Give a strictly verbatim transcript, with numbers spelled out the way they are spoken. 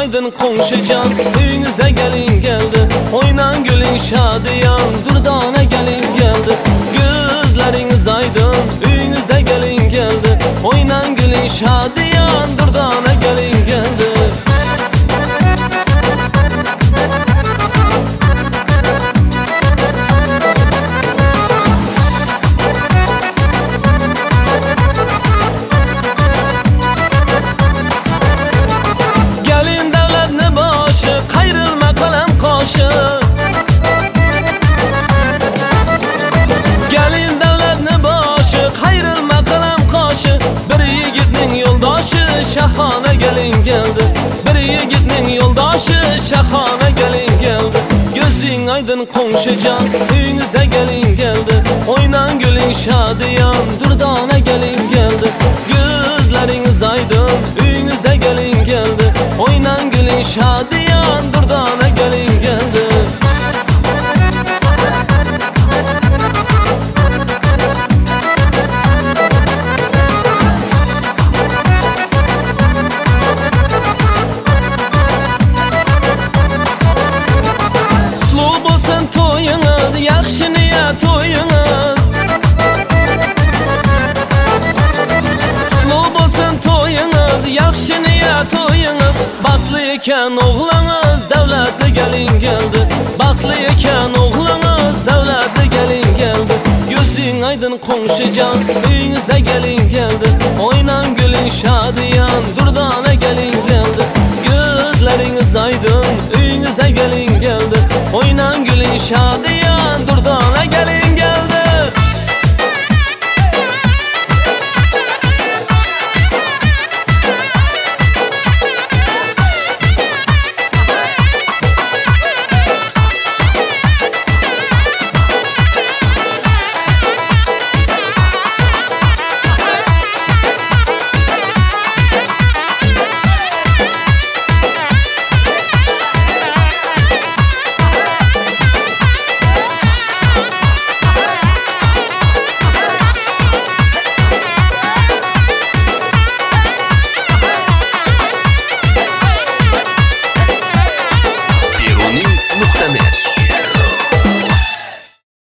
aydın komşucan, uyunuza gelin geldi. Oynan gülün şadiyan, durdana gelin geldi. Gözleriniz aydın, uyunuza gelin geldi. Oynan gülün şadiyan, durdana gelin geldi. Gelin devletni başı, kayrılma kalem kaşı. Bir yigitning yoldaşı, şahana gelin geldi. Bir yigitning yoldaşı, şahana gelin geldi. Gözün aydın komşucan, uyunuza gelin geldi. Oynan gülün şadiyan, durdana gelin geldi. Gözleriniz aydın, uyunuza gelin geldi. Oynan gülün şadiyan, durdana gelin geldi. Toyunuz, yaxşı niyet toyunuz. Kutlu bolsun toyunuz, yaxşı niyet toyunuz. Baxtlı ekan oğlunuz, davlatli gelin geldi. Baxtlı ekan oğlunuz, davlatli gelin geldi. Gözün aydın komşucan, uyunuza gelin geldi. Oynan gülün şadiyan, durdana gelin geldi. Gözleriniz aydın, uyunuza gelin geldi. Oynan gülün şadiyan.